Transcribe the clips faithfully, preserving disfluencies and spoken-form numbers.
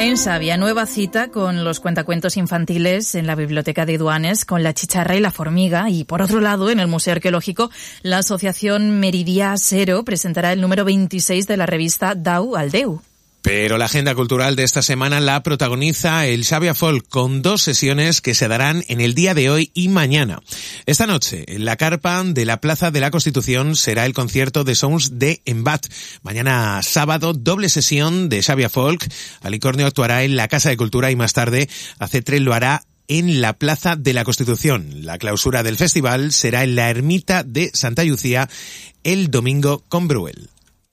En Xàbia, nueva cita con los cuentacuentos infantiles en la biblioteca de Duanes con La chicharra y la formiga. Y por otro lado, en el Museo Arqueológico, la asociación Meridià Zero presentará el número veintiséis de la revista Dau al Déu. Pero la agenda cultural de esta semana la protagoniza el Xàbia Folk con dos sesiones que se darán en el día de hoy y mañana. Esta noche, en la carpa de la Plaza de la Constitución, será el concierto de Sons de Embat. Mañana sábado, doble sesión de Xàbia Folk. Alicornio actuará en la Casa de Cultura y más tarde Acetre lo hará en la Plaza de la Constitución. La clausura del festival será en la Ermita de Santa Llucia el domingo con Bruel.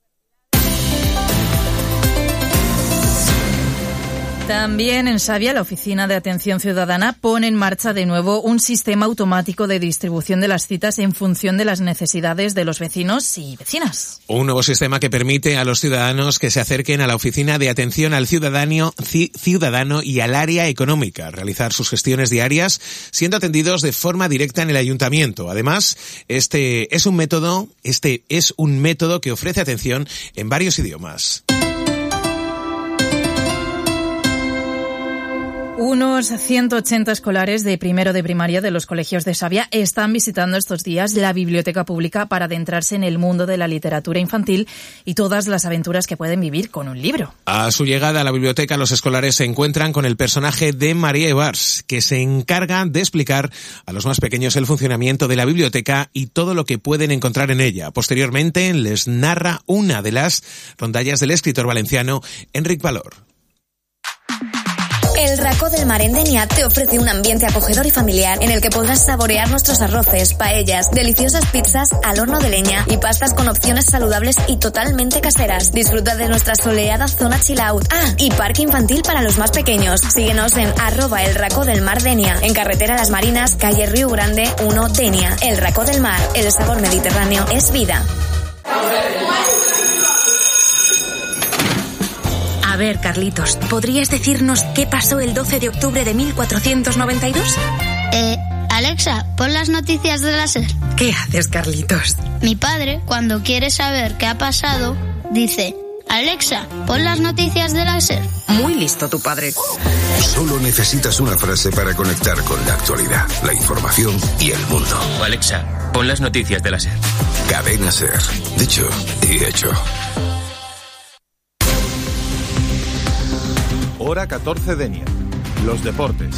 También en Xàbia, la Oficina de Atención Ciudadana pone en marcha de nuevo un sistema automático de distribución de las citas en función de las necesidades de los vecinos y vecinas. Un nuevo sistema que permite a los ciudadanos que se acerquen a la Oficina de Atención al Ciudadano, ciudadano y al área económica, realizar sus gestiones diarias siendo atendidos de forma directa en el ayuntamiento. Además, este es un método, este es un método que ofrece atención en varios idiomas. Unos ciento ochenta escolares de primero de primaria de los colegios de Xàbia están visitando estos días la biblioteca pública para adentrarse en el mundo de la literatura infantil y todas las aventuras que pueden vivir con un libro. A su llegada a la biblioteca, los escolares se encuentran con el personaje de María Evars, que se encarga de explicar a los más pequeños el funcionamiento de la biblioteca y todo lo que pueden encontrar en ella. Posteriormente, les narra una de las rondallas del escritor valenciano Enric Valor. El Racó del Mar en Dénia te ofrece un ambiente acogedor y familiar en el que podrás saborear nuestros arroces, paellas, deliciosas pizzas al horno de leña y pastas con opciones saludables y totalmente caseras. Disfruta de nuestra soleada zona chill out. Ah, y parque infantil para los más pequeños. Síguenos en arroba el Racó del Mar Dénia, en carretera Las Marinas, calle Río Grande uno, Dénia. El Racó del Mar, el sabor mediterráneo es vida. A ver, Carlitos, ¿podrías decirnos qué pasó el doce de octubre de mil cuatrocientos noventa y dos? Eh, Alexa, pon las noticias de la SER. ¿Qué haces, Carlitos? Mi padre, cuando quiere saber qué ha pasado, dice: Alexa, pon las noticias de la SER. Muy listo tu padre. Solo necesitas una frase para conectar con la actualidad, la información y el mundo. Alexa, pon las noticias de la SER. Cadena SER. Dicho y hecho. Hora catorce Dénia. Los deportes.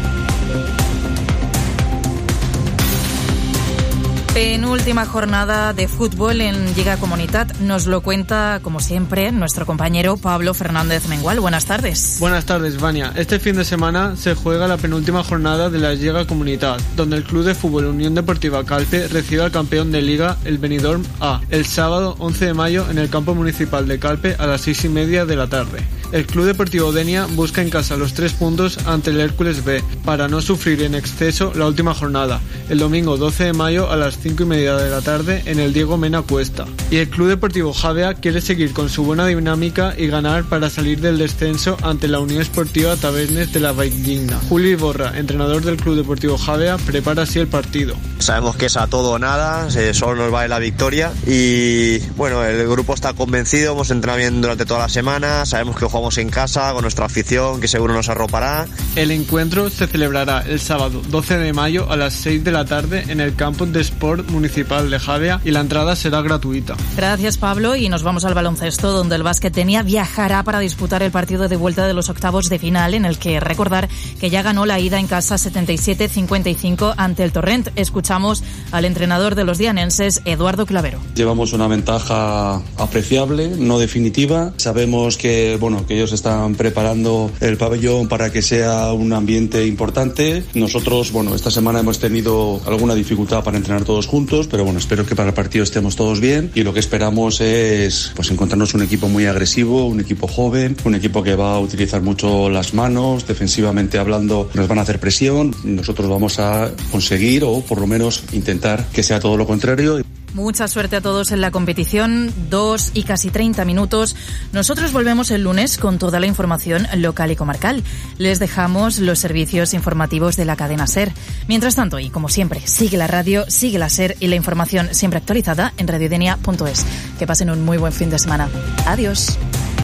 Penúltima jornada de fútbol en Lliga Comunitat. Nos lo cuenta, como siempre, nuestro compañero Pablo Fernández Mengual. Buenas tardes. Buenas tardes, Vania. Este fin de semana se juega la penúltima jornada de la Lliga Comunitat, donde el Club de Fútbol Unión Deportiva Calpe recibe al campeón de Liga, el Benidorm A, el sábado once de mayo en el campo municipal de Calpe a las seis y media de la tarde. El Club Deportivo Dénia busca en casa los tres puntos ante el Hércules B para no sufrir en exceso la última jornada, el domingo doce de mayo a las cinco y media de la tarde en el Diego Mena Cuesta. Y el Club Deportivo Xàbia quiere seguir con su buena dinámica y ganar para salir del descenso ante la Unión Esportiva Tabernes de la Valldigna. Juli Borra, entrenador del Club Deportivo Xàbia, prepara así el partido. Sabemos que es a todo o nada, solo nos vale la victoria y bueno, el grupo está convencido, hemos entrenado bien durante toda la semana, sabemos que jugamos en casa con nuestra afición que seguro nos arropará. El encuentro se celebrará el sábado doce de mayo a las seis de la tarde en el campus de Sport Municipal de Xàbia y la entrada será gratuita. Gracias, Pablo, y nos vamos al baloncesto, donde el Básquet Dénia viajará para disputar el partido de vuelta de los octavos de final, en el que recordar que ya ganó la ida en casa setenta y siete cincuenta y cinco ante el Torrent. Escuchamos al entrenador de los dianenses, Eduardo Clavero. Llevamos una ventaja apreciable, no definitiva. Sabemos que, bueno, que ellos están preparando el pabellón para que sea un ambiente importante. Nosotros, bueno, esta semana hemos tenido alguna dificultad para entrenar todos juntos, pero bueno, espero que para el partido estemos todos bien y lo que esperamos es pues encontrarnos un equipo muy agresivo, un equipo joven, un equipo que va a utilizar mucho las manos, defensivamente hablando nos van a hacer presión, nosotros vamos a conseguir o por lo menos intentar que sea todo lo contrario. Mucha suerte a todos en la competición, dos y casi treinta minutos. Nosotros volvemos el lunes con toda la información local y comarcal. Les dejamos los servicios informativos de la cadena SER. Mientras tanto, y como siempre, sigue la radio, sigue la SER y la información siempre actualizada en radiodenia punto es. Que pasen un muy buen fin de semana. Adiós.